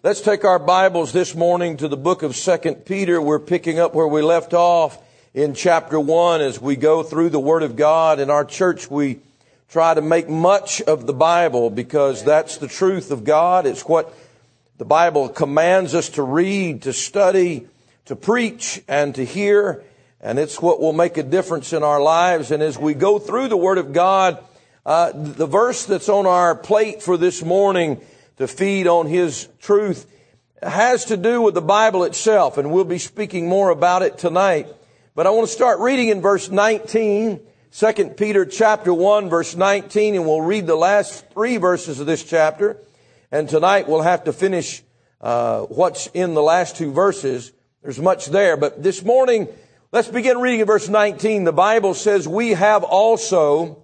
Let's take our Bibles this morning to the book of 2 Peter. We're picking up where we left off in chapter 1 as we go through the Word of God. In our church, we try to make much of the Bible because that's the truth of God. It's what the Bible commands us to read, to study, to preach, and to hear. And it's what will make a difference in our lives. And as we go through the Word of God, the verse that's on our plate for this morning to feed on His truth has to do with the Bible itself, and we'll be speaking more about it tonight. But I want to start reading in verse 19, 2 Peter chapter 1, verse 19, and we'll read the last 3 verses of this chapter. And tonight we'll have to finish what's in the last 2 verses. There's much there, but this morning, let's begin reading in verse 19. The Bible says, "We have also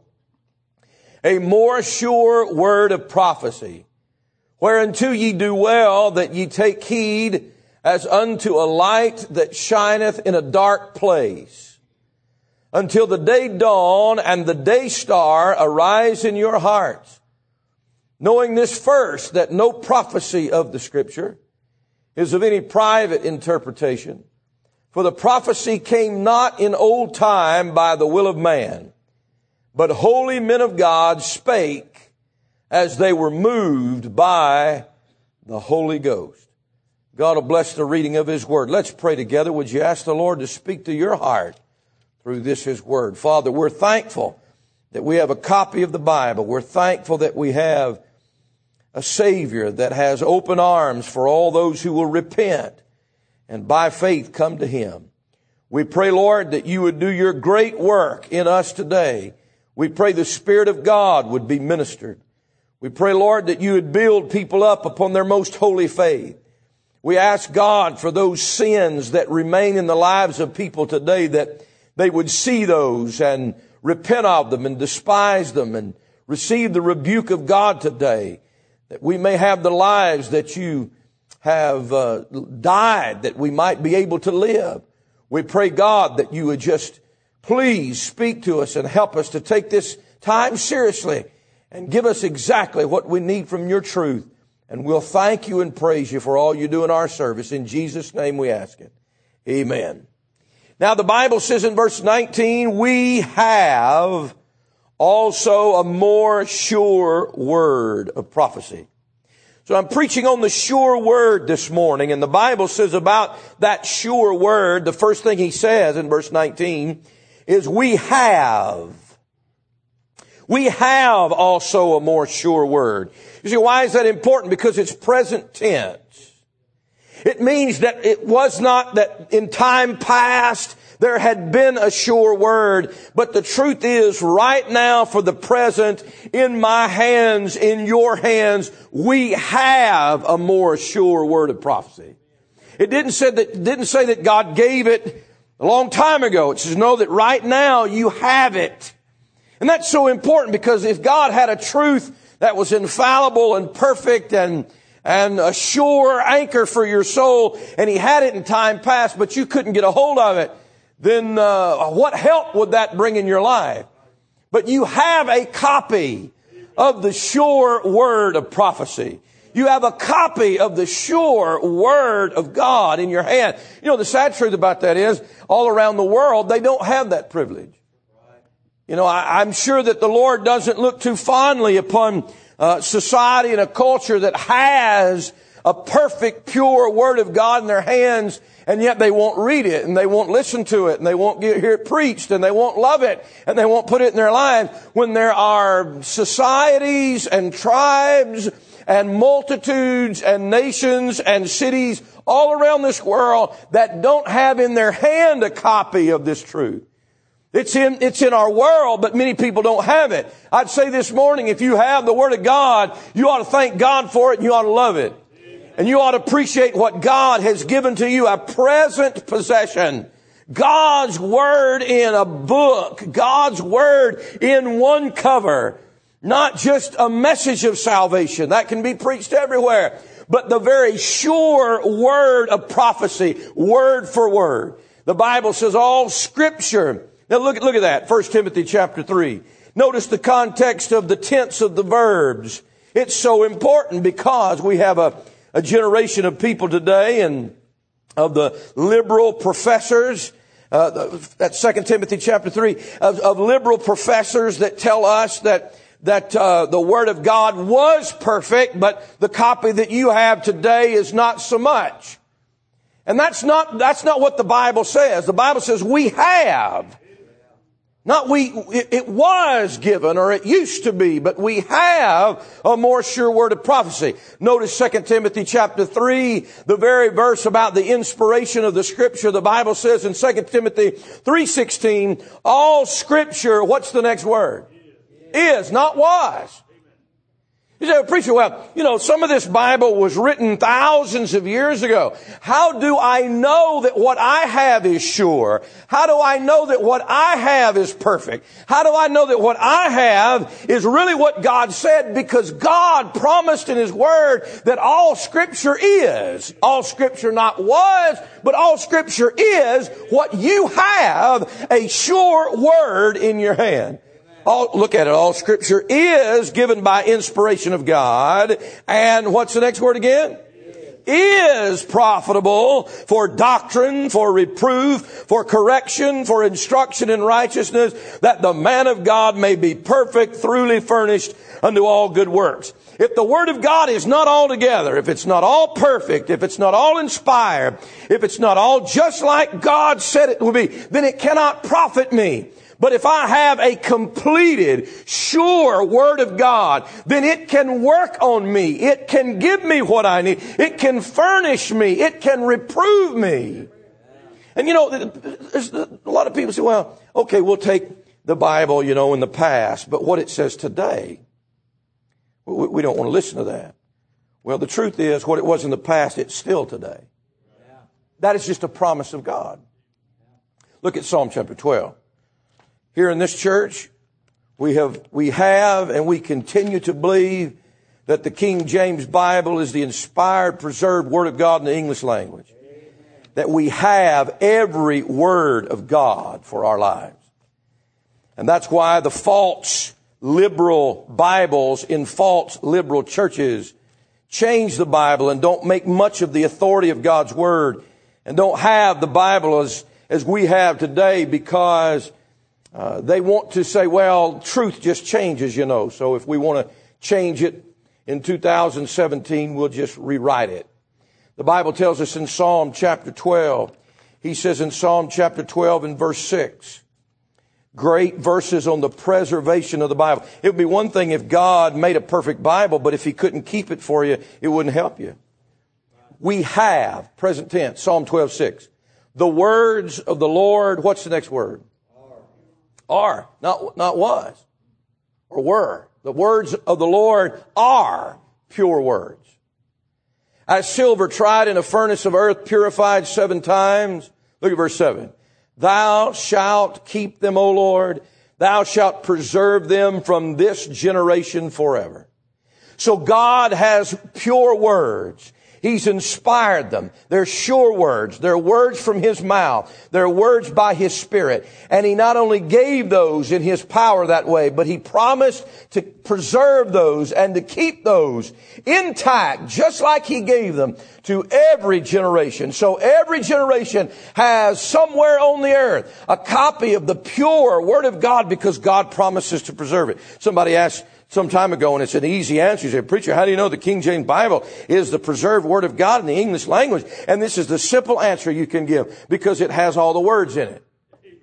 a more sure word of prophecy, whereunto ye do well that ye take heed as unto a light that shineth in a dark place, until the day dawn and the day star arise in your hearts. Knowing this first, that no prophecy of the Scripture is of any private interpretation. For the prophecy came not in old time by the will of man, but holy men of God spake as they were moved by the Holy Ghost." God will bless the reading of His Word. Let's pray together. Would you ask the Lord to speak to your heart through this His Word? Father, we're thankful that we have a copy of the Bible. We're thankful that we have a Savior that has open arms for all those who will repent and by faith come to Him. We pray, Lord, that you would do your great work in us today. We pray the Spirit of God would be ministered. We pray, Lord, that you would build people up upon their most holy faith. We ask God for those sins that remain in the lives of people today, that they would see those and repent of them and despise them and receive the rebuke of God today, that we may have the lives that you have died, that we might be able to live. We pray, God, that you would just please speak to us and help us to take this time seriously and give us exactly what we need from your truth. And we'll thank you and praise you for all you do in our service. In Jesus' name we ask it. Amen. Now the Bible says in verse 19, "We have also a more sure word of prophecy." So I'm preaching on the sure word this morning, and the Bible says about that sure word, the first thing he says in verse 19 is we have also a more sure word. You see, why is that important? Because it's present tense. It means that it was not that in time past there had been a sure word, but the truth is right now for the present, in my hands, in your hands, we have a more sure word of prophecy. It didn't say that God gave it a long time ago. It says, no, that right now you have it. And that's so important, because if God had a truth that was infallible and perfect and a sure anchor for your soul, and He had it in time past, but you couldn't get a hold of it, then what help would that bring in your life? But you have a copy of the sure word of prophecy. You have a copy of the sure word of God in your hand. You know, the sad truth about that is, all around the world, they don't have that privilege. You know, I'm sure that the Lord doesn't look too fondly upon society and a culture that has a perfect, pure word of God in their hands, and yet they won't read it, and they won't listen to it, and they won't hear it preached, and they won't love it, and they won't put it in their lives, when there are societies and tribes and multitudes and nations and cities all around this world that don't have in their hand a copy of this truth. It's in our world, but many people don't have it. I'd say this morning, if you have the Word of God, you ought to thank God for it, and you ought to love it. And you ought to appreciate what God has given to you, a present possession. God's Word in a book. God's Word in one cover. Not just a message of salvation. That can be preached everywhere. But the very sure word of prophecy, word for word. The Bible says all Scripture. Now look at that. 1 Timothy chapter 3. Notice the context of the tense of the verbs. It's so important because we have a a generation of people today and of the liberal professors. That's 2 Timothy chapter 3 of liberal professors that tell us that the Word of God was perfect, but the copy that you have today is not so much. And that's not what the Bible says. The Bible says we have. It was given, or it used to be, but we have a more sure word of prophecy. Notice 2 Timothy chapter 3, the very verse about the inspiration of the Scripture. The Bible says in 2 Timothy 3:16, all Scripture, what's the next word? Is, not was. You say, preacher, well, some of this Bible was written thousands of years ago. How do I know that what I have is sure? How do I know that what I have is perfect? How do I know that what I have is really what God said? Because God promised in His Word that all Scripture is. All Scripture not was, but all Scripture is what you have, a sure Word in your hand. Look at it. All Scripture is given by inspiration of God. And what's the next word again? Is profitable for doctrine, for reproof, for correction, for instruction in righteousness, that the man of God may be perfect, thoroughly furnished unto all good works. If the Word of God is not all together, if it's not all perfect, if it's not all inspired, if it's not all just like God said it will be, then it cannot profit me. But if I have a completed, sure Word of God, then it can work on me. It can give me what I need. It can furnish me. It can reprove me. And there's a lot of people say, well, okay, we'll take the Bible, in the past, but what it says today, we don't want to listen to that. Well, the truth is, what it was in the past, it's still today. That is just a promise of God. Look at Psalm chapter 12. Here in this church, we have and we continue to believe that the King James Bible is the inspired, preserved Word of God in the English language. That we have every word of God for our lives. And that's why the false liberal Bibles in false liberal churches change the Bible and don't make much of the authority of God's Word and don't have the Bible as we have today because they want to say, well, truth just changes, So if we want to change it in 2017, we'll just rewrite it. The Bible tells us in Psalm chapter 12, he says in Psalm chapter 12 and verse 6, great verses on the preservation of the Bible. It would be one thing if God made a perfect Bible, but if He couldn't keep it for you, it wouldn't help you. We have, present tense, Psalm 12:6, the words of the Lord. What's the next word? Are, not was or were. The words of the Lord are pure words. As silver tried in a furnace of earth, purified 7 times. Look at verse 7. Thou shalt keep them, O Lord. Thou shalt preserve them from this generation forever. So God has pure words. He's inspired them. They're sure words. They're words from His mouth. They're words by His Spirit. And He not only gave those in His power that way, but He promised to preserve those and to keep those intact, just like He gave them to every generation. So every generation has somewhere on the earth a copy of the pure Word of God because God promises to preserve it. Somebody asked some time ago, and it's an easy answer. You say, preacher, how do you know the King James Bible is the preserved Word of God in the English language? And this is the simple answer you can give, because it has all the words in it.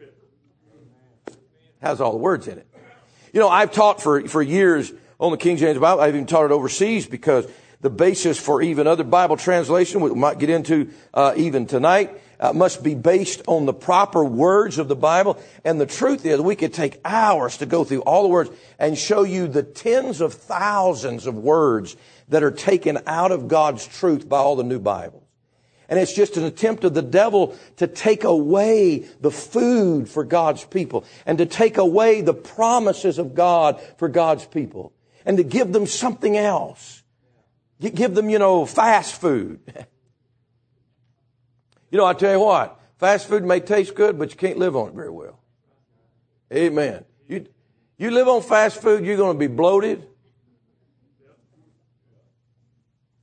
It has all the words in it. I've taught for years on the King James Bible. I've even taught it overseas because the basis for even other Bible translation, we might get into even tonight, must be based on the proper words of the Bible. And the truth is, we could take hours to go through all the words and show you the tens of thousands of words that are taken out of God's truth by all the new Bibles. And it's just an attempt of the devil to take away the food for God's people and to take away the promises of God for God's people and to give them something else. Give them, fast food. I tell you what, fast food may taste good, but you can't live on it very well. Amen. You live on fast food, you're going to be bloated.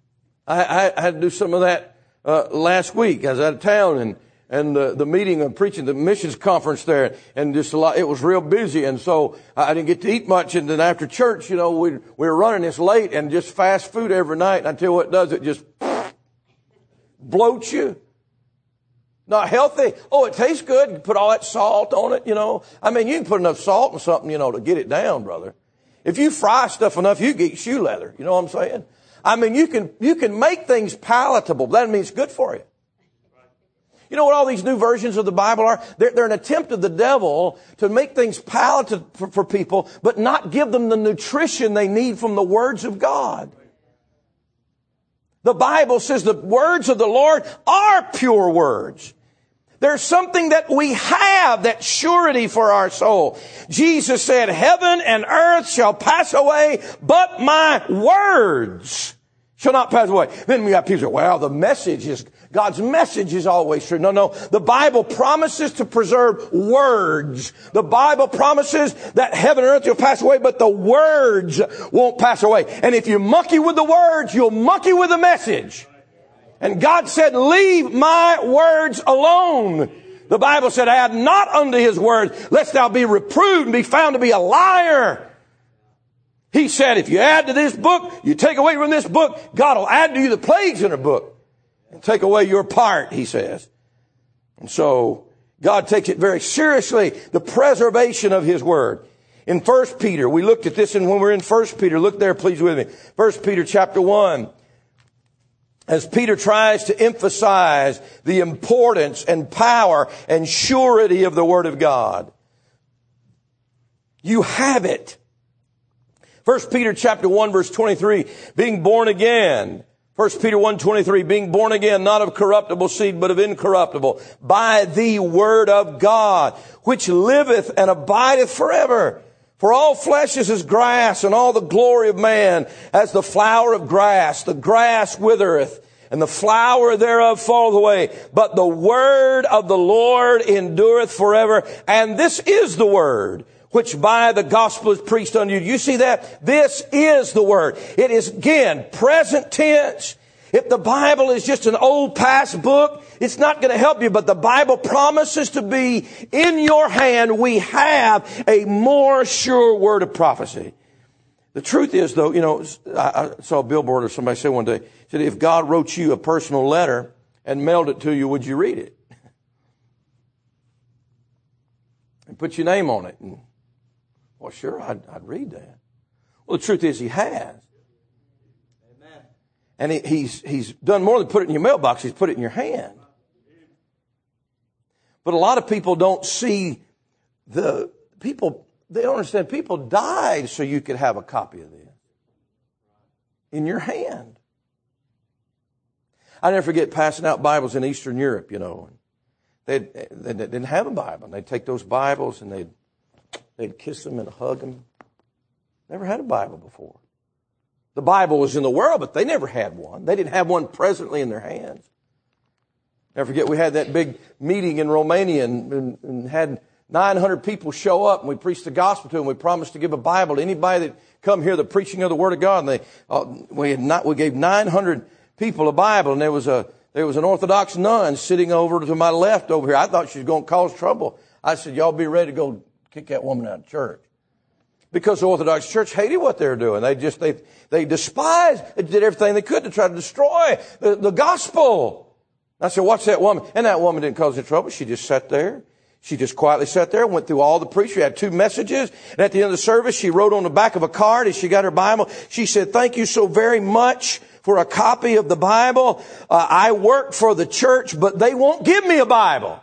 I had to do some of that last week. I was out of town and the meeting of preaching, the missions conference there, and just a lot, it was real busy, and so I didn't get to eat much, and then after church, we were running this late, and just fast food every night, and I tell you what it does, it just bloats you. Not healthy. Oh, it tastes good. You put all that salt on it, I mean, you can put enough salt in something, to get it down, brother. If you fry stuff enough, you get shoe leather. You know what I'm saying? I mean, you can make things palatable. That means it's good for you. You know what all these new versions of the Bible are? They're an attempt of the devil to make things palatable for people, but not give them the nutrition they need from the words of God. The Bible says the words of the Lord are pure words. There's something that we have, that surety for our soul. Jesus said, heaven and earth shall pass away, but my words shall not pass away. Then we have people say, well, God's message is always true. No. The Bible promises to preserve words. The Bible promises that heaven and earth will pass away, but the words won't pass away. And if you monkey with the words, you'll monkey with the message. And God said, leave my words alone. The Bible said, add not unto his words, lest thou be reproved and be found to be a liar. He said, if you add to this book, you take away from this book, God will add to you the plagues in a book and take away your part, he says. And so God takes it very seriously, the preservation of his word. In 1 Peter, we looked at this, and when we're in 1 Peter, look there please with me. 1 Peter chapter 1. As Peter tries to emphasize the importance and power and surety of the Word of God. You have it. 1 Peter chapter 1 verse 23, being born again. 1 Peter 1:23, being born again, not of corruptible seed, but of incorruptible, by the Word of God, which liveth and abideth forever. For all flesh is as grass, and all the glory of man as the flower of grass. The grass withereth, and the flower thereof falleth away. But the word of the Lord endureth forever. And this is the word, which by the gospel is preached unto you. You see that? This is the word. It is, again, present tense. If the Bible is just an old past book, it's not going to help you. But the Bible promises to be in your hand. We have a more sure word of prophecy. The truth is, though, I saw a billboard or somebody say one day, said, if God wrote you a personal letter and mailed it to you, would you read it? And put your name on it. And, well, sure, I'd read that. Well, the truth is, he has. And he's done more than put it in your mailbox. He's put it in your hand. But a lot of people don't see they don't understand. People died so you could have a copy of this in your hand. I never forget passing out Bibles in Eastern Europe, They didn't have a Bible. And they'd take those Bibles and they'd kiss them and hug them. Never had a Bible before. The Bible was in the world, but they never had one. They didn't have one presently in their hands. Never forget, we had that big meeting in Romania and had 900 people show up, and we preached the gospel to them. We promised to give a Bible to anybody that come hear the preaching of the Word of God. And we gave 900 people a Bible, and there was an Orthodox nun sitting over to my left over here. I thought she was going to cause trouble. I said, y'all be ready to go kick that woman out of church. Because the Orthodox Church hated what they were doing. They despised, they did everything they could to try to destroy the gospel. I said, watch that woman. And that woman didn't cause any trouble. She just sat there. She just quietly sat there, went through all the preachers. She had 2 messages. And at the end of the service, she wrote on the back of a card as she got her Bible. She said, thank you so very much for a copy of the Bible. I work for the church, but they won't give me a Bible.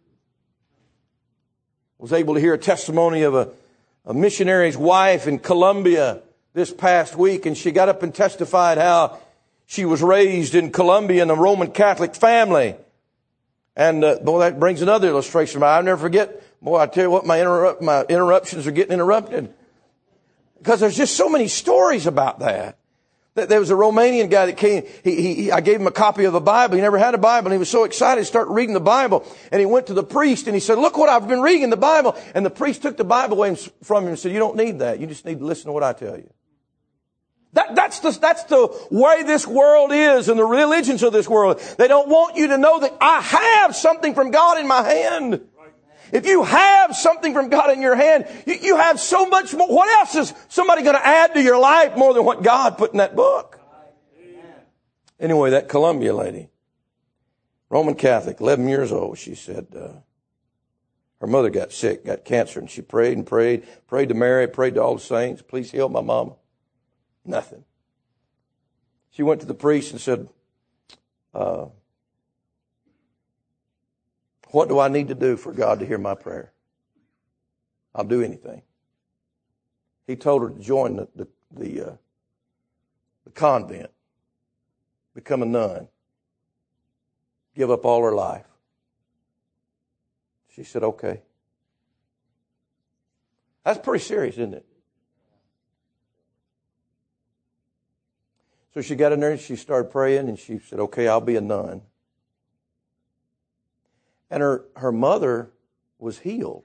I was able to hear a testimony of a missionary's wife in Colombia this past week, and she got up and testified how she was raised in Colombia in a Roman Catholic family. And boy, that brings another illustration. I'll never forget. Boy, I tell you what, my interruptions are getting interrupted because there's just so many stories about that. There was a Romanian guy that came. I gave him a copy of the Bible. He never had a Bible, and he was so excited to start reading the Bible. And he went to the priest, and he said, look what I've been reading in the Bible. And the priest took the Bible away from him and said, you don't need that. You just need to listen to what I tell you. That's the way this world is and the religions of this world. They don't want you to know that I have something from God in my hand. If you have something from God in your hand, you have so much more. What else is somebody going to add to your life more than what God put in that book? Anyway, that Columbia lady, Roman Catholic, 11 years old, she said her mother got sick, got cancer, and she prayed and prayed to Mary, prayed to all the saints, please heal my mama. Nothing. She went to the priest and said, what do I need to do for God to hear my prayer? I'll do anything. He told her to join the convent, become a nun, give up all her life. She said, okay. That's pretty serious, isn't it? So she got in there and she started praying and she said, okay, I'll be a nun. And her mother was healed.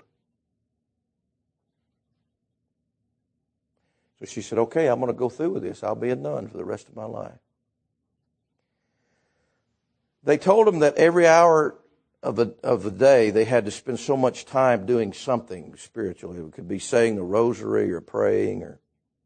So she said, okay, I'm going to go through with this. I'll be a nun for the rest of my life. They told him that every hour of the day they had to spend so much time doing something spiritual. It could be saying the rosary or praying or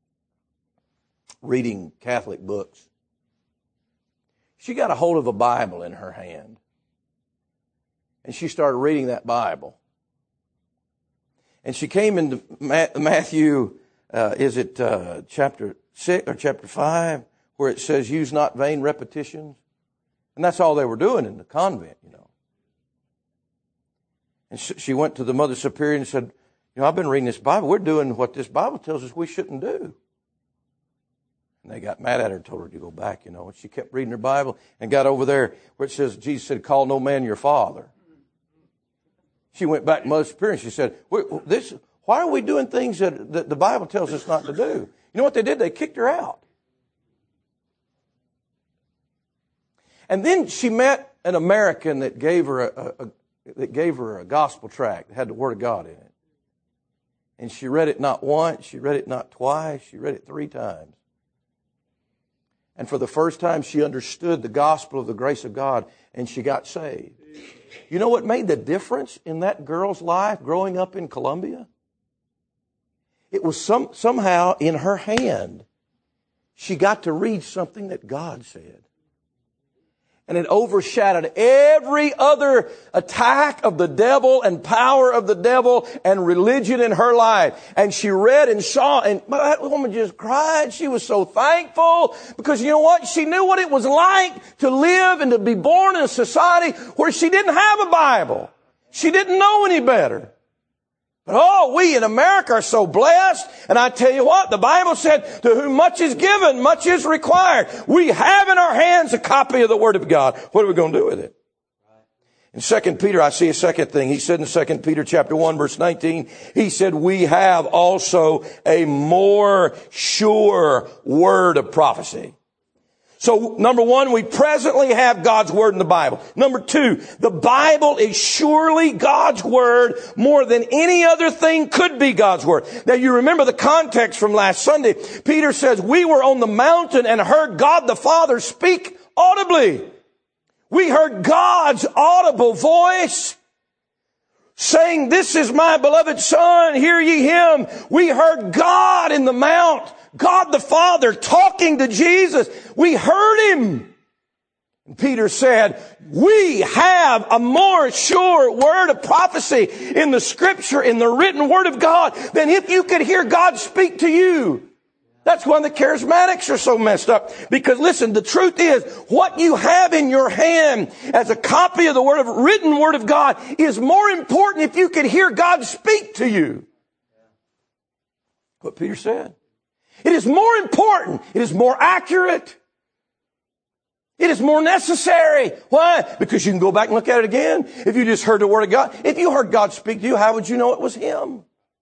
reading Catholic books. She got a hold of a Bible in her hand. And she started reading that Bible. And she came into Matthew, chapter 6 or chapter 5, where it says, use not vain repetitions. And that's all they were doing in the convent, you know. And she went to the Mother Superior and said, you know, I've been reading this Bible. We're doing what this Bible tells us we shouldn't do. And they got mad at her and told her to go back, you know. And she kept reading her Bible and got over there where it says, Jesus said, call no man your father. She went back to Mother Superior and she said, why are we doing things that the Bible tells us not to do? You know what they did? They kicked her out. And then she met an American that gave her a gospel tract that had the Word of God in it. And she read it not once, she read it not twice, she read it 3 times. And for the first time, she understood the gospel of the grace of God, and she got saved. You know what made the difference in that girl's life growing up in Columbia? It was somehow in her hand, she got to read something that God said. And it overshadowed every other attack of the devil and power of the devil and religion in her life. And she read and saw, and that woman just cried. She was so thankful because you know what? She knew what it was like to live and to be born in a society where she didn't have a Bible. She didn't know any better. But we in America are so blessed. And I tell you what, the Bible said, to whom much is given, much is required. We have in our hands a copy of the Word of God. What are we going to do with it? In 2 Peter, I see a second thing. He said in 2 Peter chapter 1, verse 19, he said, we have also a more sure word of prophecy. So, number 1, we presently have God's Word in the Bible. Number 2, the Bible is surely God's Word more than any other thing could be God's Word. Now, you remember the context from last Sunday. Peter says, we were on the mountain and heard God the Father speak audibly. We heard God's audible voice saying, this is my beloved Son, hear ye him. We heard God in the mount. God the Father talking to Jesus. We heard him. And Peter said, we have a more sure word of prophecy in the Scripture, in the written Word of God, than if you could hear God speak to you. That's why the charismatics are so messed up. Because listen, the truth is, what you have in your hand as a copy of the written Word of God is more important if you could hear God speak to you. What Peter said. It is more important. It is more accurate. It is more necessary. Why? Because you can go back and look at it again. If you just heard the Word of God. If you heard God speak to you, how would you know it was Him?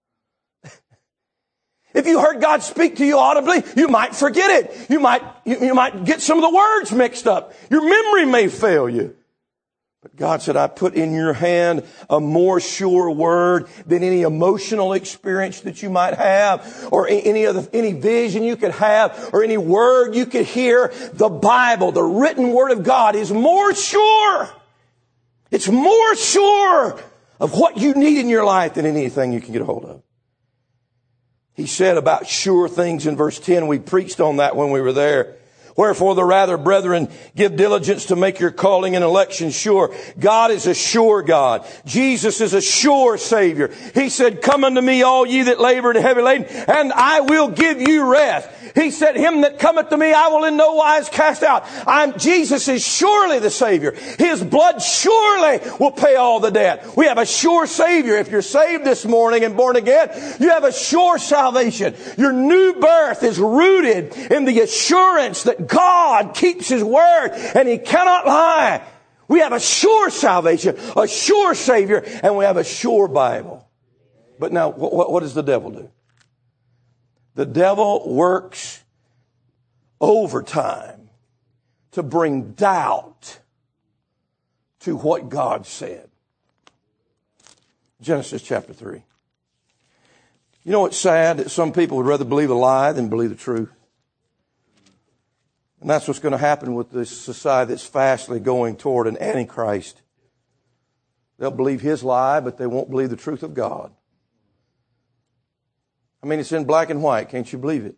If you heard God speak to you audibly, you might forget it. You might get some of the words mixed up. Your memory may fail you. God said, I put in your hand a more sure word than any emotional experience that you might have, or any vision you could have, or any word you could hear. The Bible, the written word of God, is more sure. It's more sure of what you need in your life than anything you can get a hold of. He said about sure things in verse 10. We preached on that when we were there. Wherefore the rather, brethren, give diligence to make your calling and election sure. God is a sure God. Jesus is a sure Savior. He said, come unto me, all ye that labor and heavy laden, and I will give you rest. He said, him that cometh to me, I will in no wise cast out. Jesus is surely the Savior. His blood surely will pay all the debt. We have a sure Savior. If you're saved this morning and born again, you have a sure salvation. Your new birth is rooted in the assurance that God keeps His word and He cannot lie. We have a sure salvation, a sure Savior, and we have a sure Bible. But now, what does the devil do? The devil works overtime to bring doubt to what God said. Genesis chapter 3. You know what's sad? That some people would rather believe a lie than believe the truth. And that's what's going to happen with this society that's fastly going toward an antichrist. They'll believe his lie, but they won't believe the truth of God. I mean, it's in black and white. Can't you believe it?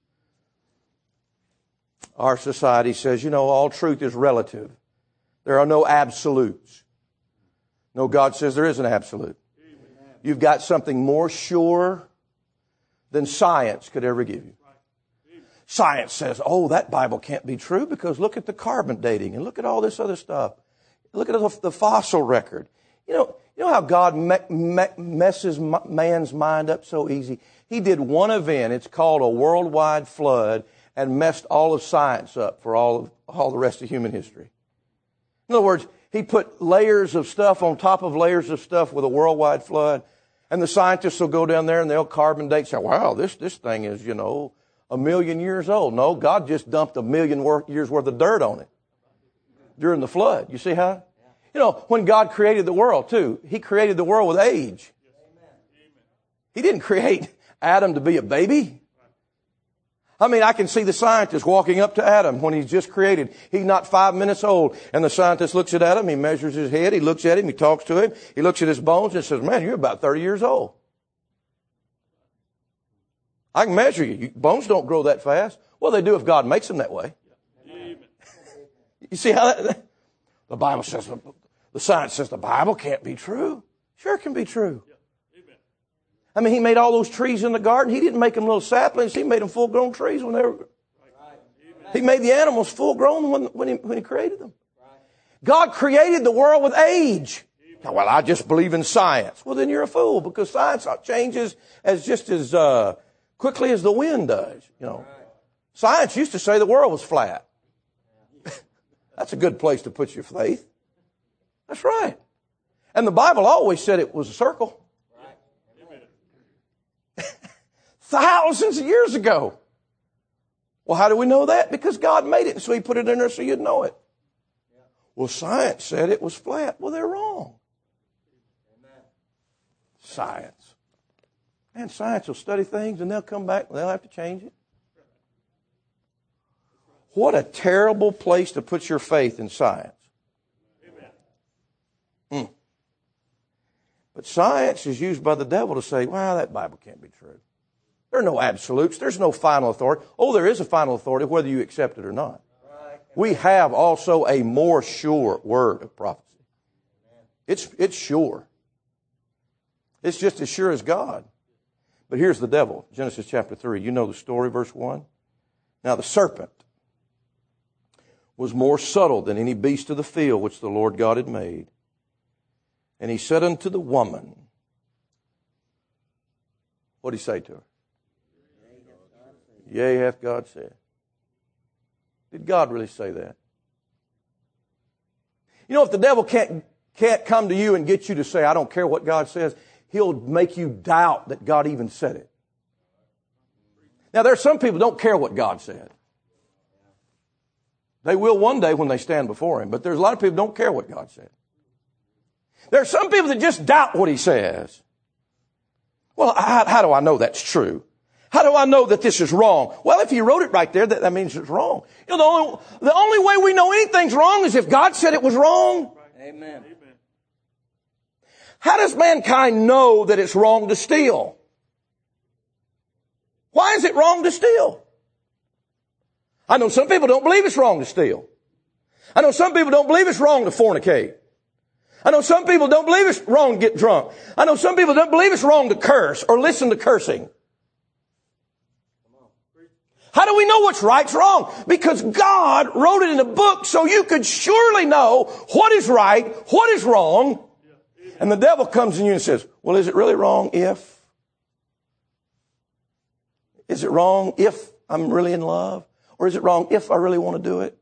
Our society says, all truth is relative. There are no absolutes. No, God says there is an absolute. You've got something more sure than science could ever give you. Science says, that Bible can't be true because look at the carbon dating and look at all this other stuff. Look at the fossil record. You know how God messes man's mind up so easy? He did one event, it's called a worldwide flood, and messed all of science up for all the rest of human history. In other words, He put layers of stuff on top of layers of stuff with a worldwide flood, and the scientists will go down there and they'll carbon date and say, wow, this thing is, 1,000,000 years old. No, God just dumped 1,000,000 years worth of dirt on it during the flood. You see how? When God created the world too, He created the world with age. He didn't create Adam to be a baby. I mean, I can see the scientist walking up to Adam when he's just created. He's not 5 minutes old. And the scientist looks at Adam, he measures his head, he looks at him, he talks to him, he looks at his bones and says, man, you're about 30 years old. I can measure you. Bones don't grow that fast. Well, they do if God makes them that way. You see how the Bible says, the science says the Bible can't be true. Sure it can be true. I mean, He made all those trees in the garden. He didn't make them little saplings. He made them full-grown trees when they were. He made the animals full-grown when he created them. God created the world with age. Well, I just believe in science. Well, then you're a fool because science changes as quickly as the wind does. Science used to say the world was flat. That's a good place to put your faith. That's right. And the Bible always said it was a circle. Thousands of years ago. Well, how do we know that? Because God made it, so He put it in there so you'd know it. Well, science said it was flat. Well, they're wrong. Science. Man, science will study things and they'll come back and they'll have to change it. What a terrible place to put your faith in science. But science is used by the devil to say, wow, that Bible can't be true. There are no absolutes. There's no final authority. Oh, there is a final authority whether you accept it or not. We have also a more sure word of prophecy. It's sure. It's just as sure as God. But here's the devil. Genesis chapter 3. You know the story, verse 1. Now the serpent was more subtle than any beast of the field which the Lord God had made. And he said unto the woman, what did he say to her? Yea, hath God said. Did God really say that? If the devil can't come to you and get you to say, I don't care what God says, he'll make you doubt that God even said it. Now, there are some people who don't care what God said. They will one day when they stand before Him, but there's a lot of people who don't care what God said. There are some people that just doubt what he says. Well, how do I know that's true? How do I know that this is wrong? Well, if he wrote it right there, that means it's wrong. You know, the only way we know anything's wrong is if God said it was wrong. Amen. How does mankind know that it's wrong to steal? Why is it wrong to steal? I know some people don't believe it's wrong to steal. I know some people don't believe it's wrong to fornicate. I know some people don't believe it's wrong to get drunk. I know some people don't believe it's wrong to curse or listen to cursing. How do we know what's right's wrong? Because God wrote it in a book so you could surely know what is right, what is wrong. And the devil comes in you and says, well, is it really wrong if? Is it wrong if I'm really in love? Or is it wrong if I really want to do it?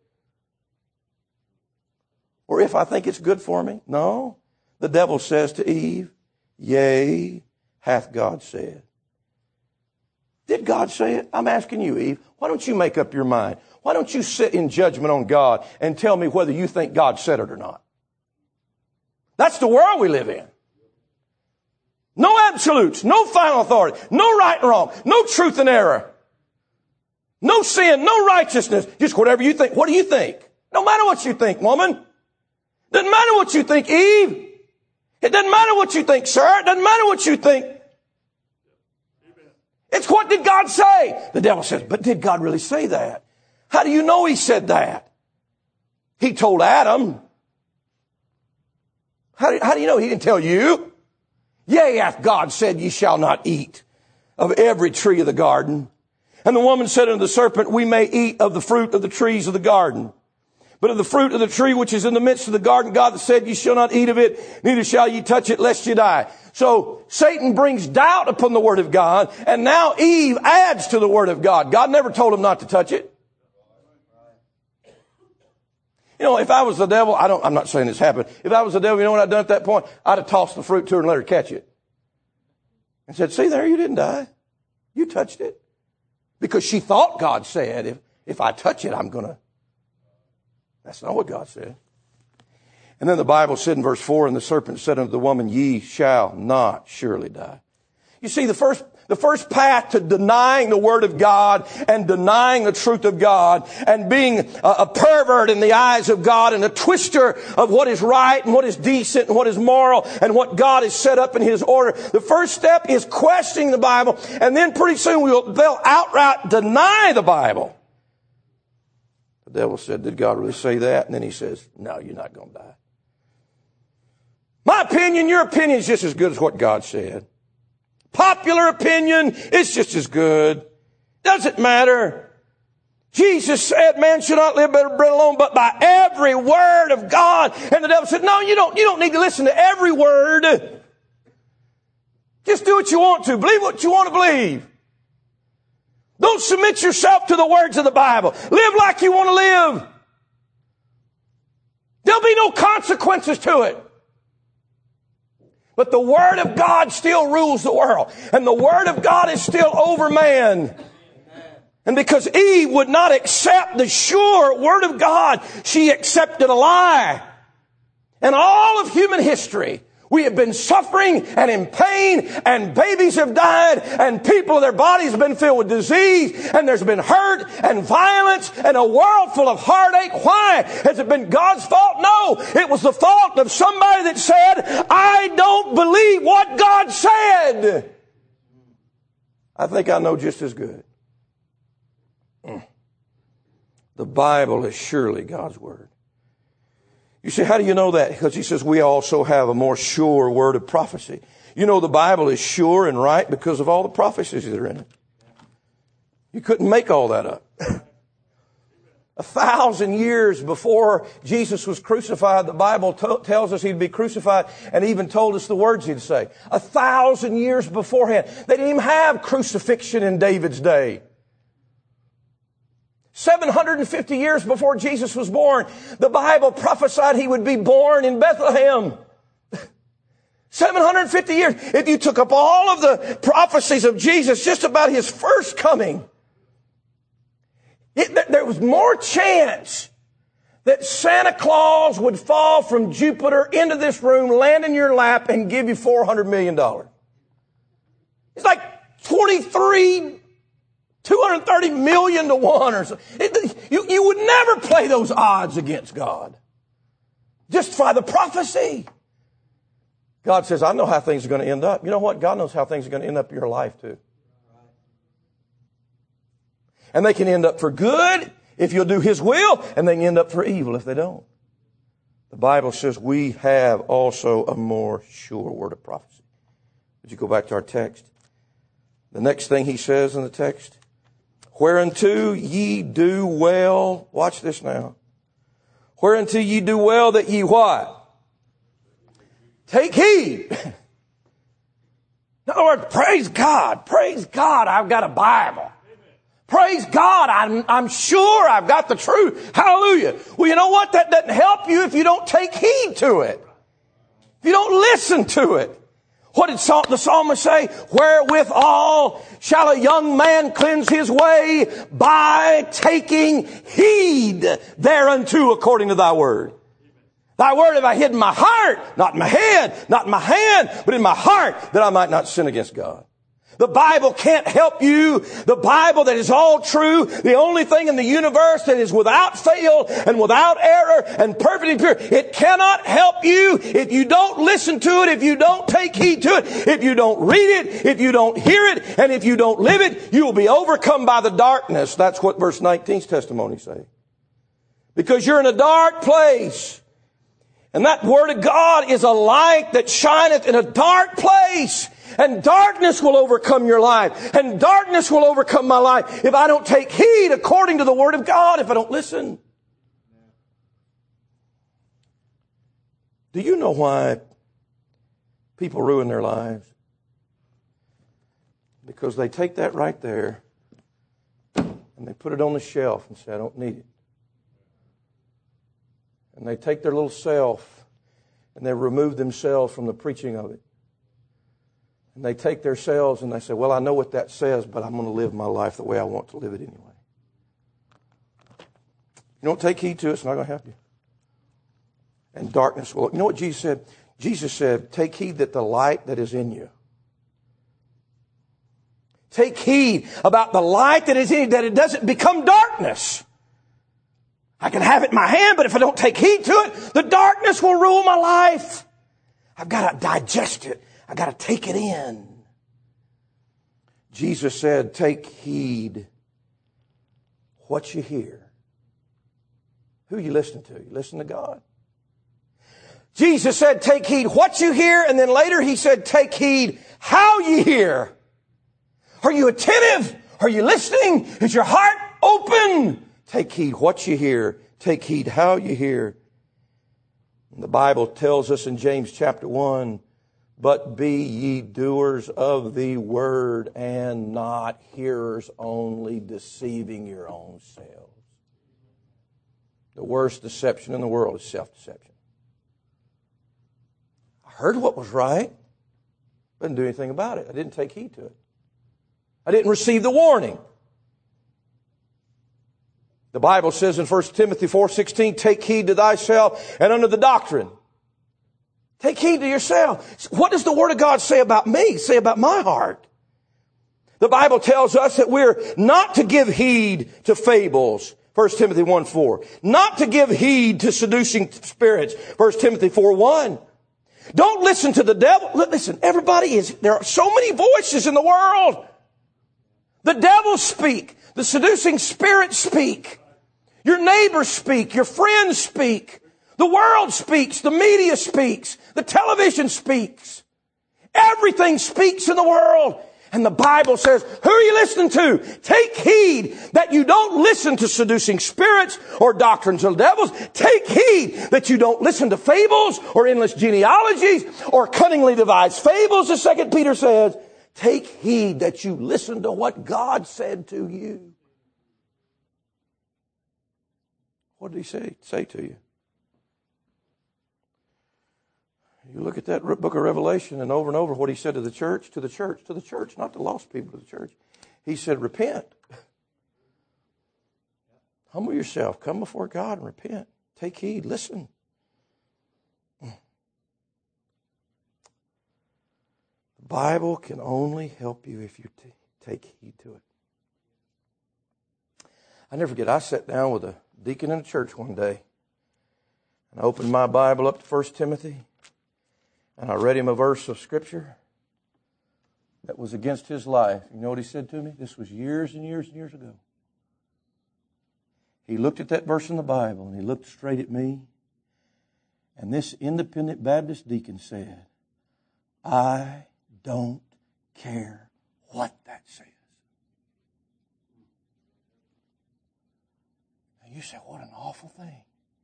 Or if I think it's good for me? No. The devil says to Eve, yea, hath God said. Did God say it? I'm asking you, Eve. Why don't you make up your mind? Why don't you sit in judgment on God and tell me whether you think God said it or not? That's the world we live in. No absolutes, no final authority, no right and wrong, no truth and error, no sin, no righteousness, just whatever you think. What do you think? No matter what you think, woman. Doesn't matter what you think, Eve. It doesn't matter what you think, sir. It doesn't matter what you think. It's what did God say? The devil says, but did God really say that? How do you know he said that? He told Adam. How do you know? He didn't tell you. Yea, hath God said, ye shall not eat of every tree of the garden. And the woman said unto the serpent, we may eat of the fruit of the trees of the garden. But of the fruit of the tree which is in the midst of the garden, God said, ye shall not eat of it, neither shall ye touch it, lest ye die. So Satan brings doubt upon the Word of God, and now Eve adds to the Word of God. God never told him not to touch it. You know, if I was the devil, I'm not saying this happened. If I was the devil, you know what I'd done at that point? I'd have tossed the fruit to her and let her catch it. And said, see there, you didn't die. You touched it. Because she thought God said, if I touch it, I'm going to. That's not what God said. And then the Bible said in verse 4, and the serpent said unto the woman, ye shall not surely die. You see, the first path to denying the Word of God and denying the truth of God and being a pervert in the eyes of God and a twister of what is right and what is decent and what is moral and what God has set up in His order. The first step is questioning the Bible, and then pretty soon they'll outright deny the Bible. The devil said, did God really say that? And then he says, no, you're not going to die. My opinion, your opinion is just as good as what God said. Popular opinion is just as good. Doesn't matter. Jesus said man should not live by bread alone, but by every word of God. And the devil said, no, you don't need to listen to every word. Just do what you want to. Believe what you want to believe. Don't submit yourself to the words of the Bible. Live like you want to live. There'll be no consequences to it. But the Word of God still rules the world. And the Word of God is still over man. And because Eve would not accept the sure Word of God, she accepted a lie. And all of human history, we have been suffering and in pain, and babies have died, and people, their bodies have been filled with disease, and there's been hurt and violence and a world full of heartache. Why? Has it been God's fault? No. It was the fault of somebody that said, I don't believe what God said. I think I know just as good. The Bible is surely God's Word. You say, how do you know that? Because he says we also have a more sure word of prophecy. You know the Bible is sure and right because of all the prophecies that are in it. You couldn't make all that up. 1,000 years before Jesus was crucified, the Bible tells us he'd be crucified and even told us the words he'd say. 1,000 years beforehand. They didn't even have crucifixion in David's day. 750 years before Jesus was born, the Bible prophesied he would be born in Bethlehem. 750 years. If you took up all of the prophecies of Jesus just about his first coming, there was more chance that Santa Claus would fall from Jupiter into this room, land in your lap, and give you $400 million. It's like 230 million to 1 or something. You would never play those odds against God. Just by the prophecy. God says, I know how things are going to end up. You know what? God knows how things are going to end up in your life too. And they can end up for good if you'll do His will, and they can end up for evil if they don't. The Bible says we have also a more sure word of prophecy. Would you go back to our text? The next thing he says in the text, whereunto ye do well. Watch this now. Whereunto ye do well that ye what? Take heed. In other words, praise God. Praise God, I've got a Bible. Praise God, I'm sure I've got the truth. Hallelujah. Well, you know what? That doesn't help you if you don't take heed to it. If you don't listen to it. What did the psalmist say? Wherewithal shall a young man cleanse his way? By taking heed thereunto according to thy word. Thy word have I hid in my heart, not in my head, not in my hand, but in my heart, that I might not sin against God. The Bible can't help you. The Bible that is all true, the only thing in the universe that is without fail and without error and perfect and pure, it cannot help you if you don't listen to it, if you don't take heed to it, if you don't read it, if you don't hear it, and if you don't live it, you will be overcome by the darkness. That's what verse 19's testimony say. Because you're in a dark place. And that word of God is a light that shineth in a dark place. And darkness will overcome your life. And darkness will overcome my life if I don't take heed according to the word of God, if I don't listen. Do you know why people ruin their lives? Because they take that right there and they put it on the shelf and say, I don't need it. And they take their little self and they remove themselves from the preaching of it. And they take their selves and they say, well, I know what that says, but I'm going to live my life the way I want to live it anyway. You don't take heed to it, it's not going to help you. And darkness will. You know what Jesus said? Jesus said, take heed that the light that is in you. Take heed about the light that is in you, that it doesn't become darkness. I can have it in my hand, but if I don't take heed to it, the darkness will rule my life. I've got to digest it. I've got to take it in. Jesus said, take heed what you hear. Who are you listening to? You listen to God. Jesus said, take heed what you hear, and then later he said, take heed how you hear. Are you attentive? Are you listening? Is your heart open? Take heed what you hear. Take heed how you hear. And the Bible tells us in James chapter 1, but be ye doers of the word and not hearers only, deceiving your own selves. The worst deception in the world is self-deception. I heard what was right, but didn't do anything about it. I didn't take heed to it. I didn't receive the warning. The Bible says in 1 Timothy 4:16, take heed to thyself and unto the doctrine. Take heed to yourself. What does the Word of God say about me? Say about my heart? The Bible tells us that we're not to give heed to fables. 1 Timothy 1:4. Not to give heed to seducing spirits. 1 Timothy 4:1. Don't listen to the devil. Listen, there are so many voices in the world. The devils speak. The seducing spirits speak. Your neighbors speak. Your friends speak. The world speaks. The media speaks. The television speaks. Everything speaks in the world. And the Bible says, who are you listening to? Take heed that you don't listen to seducing spirits or doctrines of devils. Take heed that you don't listen to fables or endless genealogies or cunningly devised fables, as 2 Peter says. Take heed that you listen to what God said to you. What did he say to you? You look at that book of Revelation and over what he said to the church, not the lost people, to the church. He said, repent. Humble yourself. Come before God and repent. Take heed. Listen. The Bible can only help you if you take heed to it. I never forget, I sat down with a deacon in a church one day, and I opened my Bible up to 1 Timothy, and I read him a verse of Scripture that was against his life. You know what he said to me? This was years and years and years ago. He looked at that verse in the Bible, and he looked straight at me, and this independent Baptist deacon said, I don't care what that says. Now you say, what an awful thing.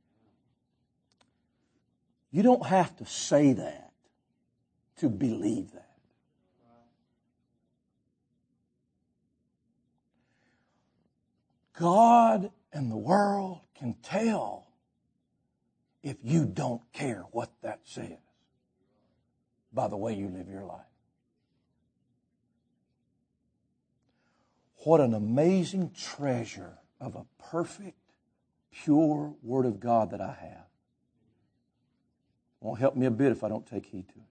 You don't have to say that to believe that. God and the world can tell if you don't care what that says by the way you live your life. What an amazing treasure of a perfect, pure Word of God that I have. Won't help me a bit if I don't take heed to it.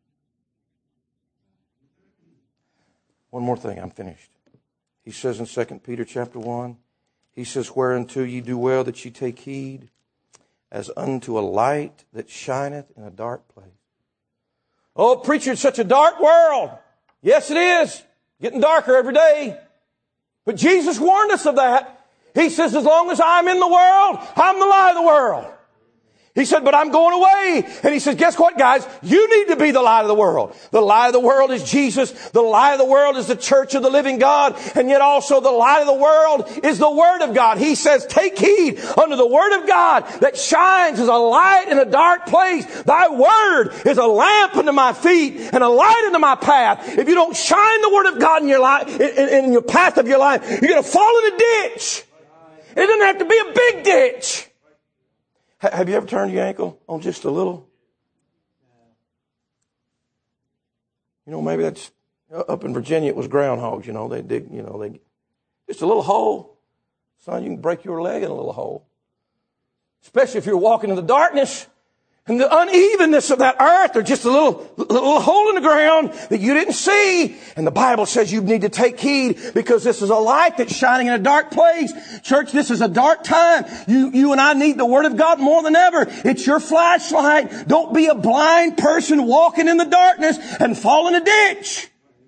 One more thing, I'm finished. He says in 2 Peter chapter 1, he says, whereunto ye do well that ye take heed, as unto a light that shineth in a dark place. Oh, preacher, it's such a dark world. Yes, it is. Getting darker every day. But Jesus warned us of that. He says, as long as I'm in the world, I'm the light of the world. He said, but I'm going away. And he says, guess what, guys? You need to be the light of the world. The light of the world is Jesus. The light of the world is the church of the living God. And yet also the light of the world is the Word of God. He says, take heed unto the Word of God that shines as a light in a dark place. Thy Word is a lamp unto my feet and a light unto my path. If you don't shine the Word of God in your life, in your path of your life, you're going to fall in a ditch. It doesn't have to be a big ditch. Have you ever turned your ankle on just a little? You know, maybe that's up in Virginia. It was groundhogs. You know, they dig. You know, they just a little hole. Son, you can break your leg in a little hole. Especially if you're walking in the darkness and the unevenness of that earth, or just a little hole in the ground that you didn't see. And the Bible says you need to take heed because this is a light that's shining in a dark place. Church, this is a dark time. You and I need the Word of God more than ever. It's your flashlight. Don't be a blind person walking in the darkness and fall in a ditch.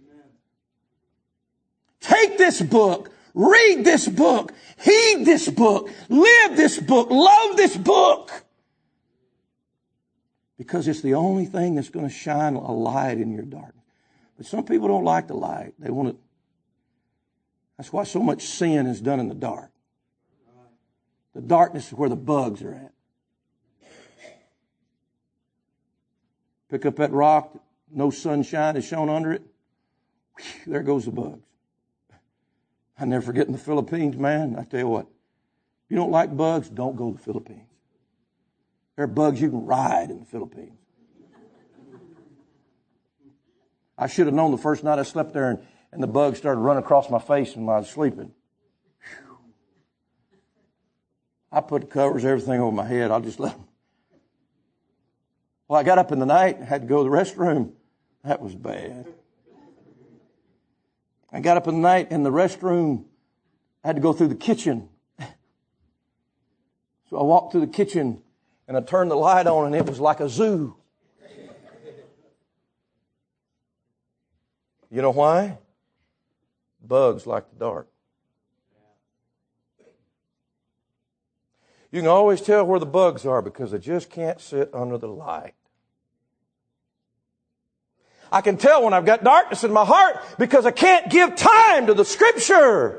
Take this book. Read this book. Heed this book. Live this book. Love this book. Because it's the only thing that's going to shine a light in your darkness. But some people don't like the light. They want it. That's why so much sin is done in the dark. The darkness is where the bugs are at. Pick up that rock, no sunshine is shown under it. Whew, there goes the bugs. I never forget in the Philippines, man. I tell you what, if you don't like bugs, don't go to the Philippines. There are bugs you can ride in the Philippines. I should have known the first night I slept there and the bugs started running across my face when I was sleeping. Whew. I put covers, everything over my head. I'll just let them. Well, I got up in the night and had to go to the restroom. That was bad. I got up in the night and the restroom, I had to go through the kitchen. So I walked through the kitchen and I turned the light on and it was like a zoo. You know why? Bugs like the dark. You can always tell where the bugs are because they just can't sit under the light. I can tell when I've got darkness in my heart because I can't give time to the Scripture.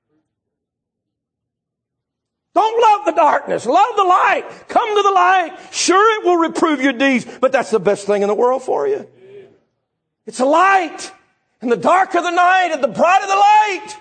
Don't love the darkness. Love the light. Come to the light. Sure, it will reprove your deeds, but that's the best thing in the world for you. It's a light. And the darker the night and the brighter the light.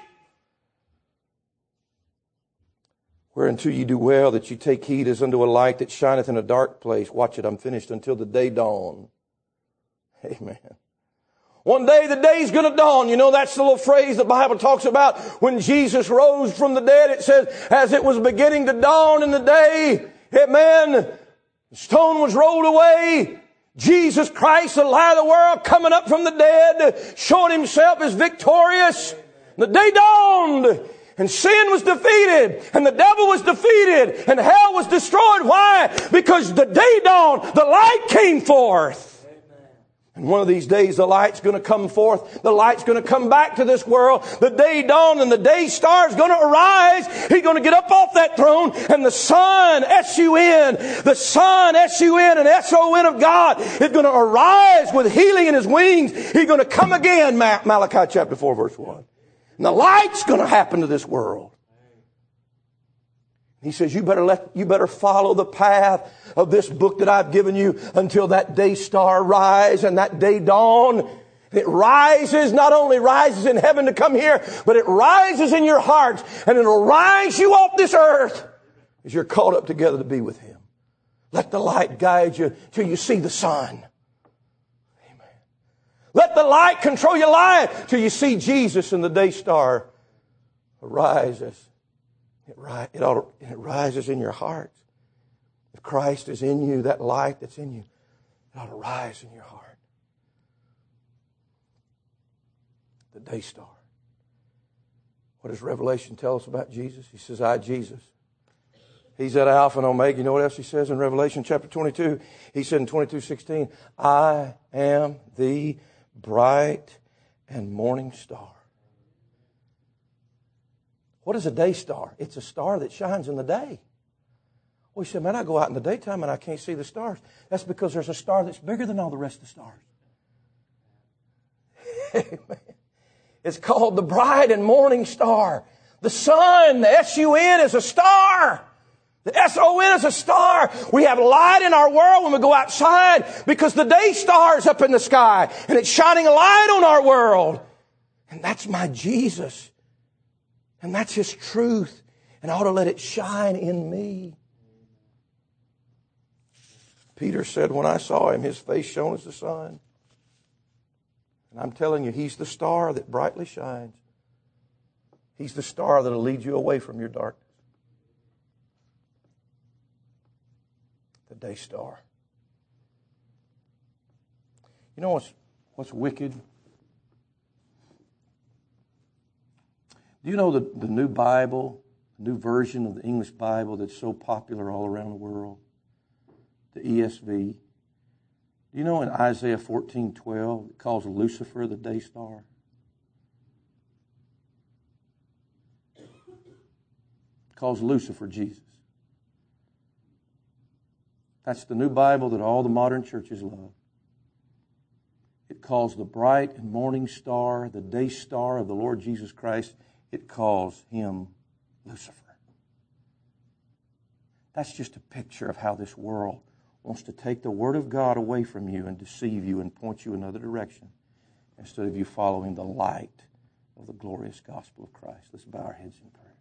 Whereunto you do well that you take heed as unto a light that shineth in a dark place. Watch it, I'm finished, until the day dawn. Amen. One day the day's going to dawn. You know, that's the little phrase the Bible talks about when Jesus rose from the dead. It says, as it was beginning to dawn in the day, Amen. The stone was rolled away. Jesus Christ, the light of the world, coming up from the dead, showing himself as victorious. The day dawned, and sin was defeated, and the devil was defeated, and hell was destroyed. Why? Because the day dawned, the light came forth. And one of these days the light's going to come forth. The light's going to come back to this world. The day dawned and the day star is going to arise. He's going to get up off that throne, and the Son, S-U-N, the Son, S-U-N and S-O-N of God is going to arise with healing in his wings. He's going to come again, Malachi chapter 4 verse 1. And the light's going to happen to this world. He says, you better follow the path of this book that I've given you until that day star rise and that day dawn. It rises, not only rises in heaven to come here, but it rises in your hearts, and it'll rise you off this earth as you're caught up together to be with him. Let the light guide you till you see the sun. Amen. Let the light control your life till you see Jesus and the day star arises. It rises in your heart. If Christ is in you, that light that's in you, it ought to rise in your heart. The day star. What does Revelation tell us about Jesus? He says, I, Jesus. He's that Alpha and Omega. You know what else he says in Revelation chapter 22? He said in 22:16, I am the bright and morning star. What is a day star? It's a star that shines in the day. Well, you say, man, I go out in the daytime and I can't see the stars. That's because there's a star that's bigger than all the rest of the stars. Amen. It's called the bright and morning star. The sun, the S-U-N, is a star. The S-O-N is a star. We have light in our world when we go outside because the day star is up in the sky and it's shining a light on our world. And that's my Jesus. And that's his truth. And I ought to let it shine in me. Peter said, when I saw him, his face shone as the sun. And I'm telling you, he's the star that brightly shines. He's the star that will lead you away from your darkness. The day star. You know what's wicked? Do you know the new Bible, the new version of the English Bible that's so popular all around the world? The ESV. Do you know in Isaiah 14:12 it calls Lucifer the day star? It calls Lucifer Jesus. That's the new Bible that all the modern churches love. It calls the bright and morning star, the day star of the Lord Jesus Christ, it calls him Lucifer. That's just a picture of how this world wants to take the Word of God away from you and deceive you and point you another direction instead of you following the light of the glorious gospel of Christ. Let's bow our heads in prayer.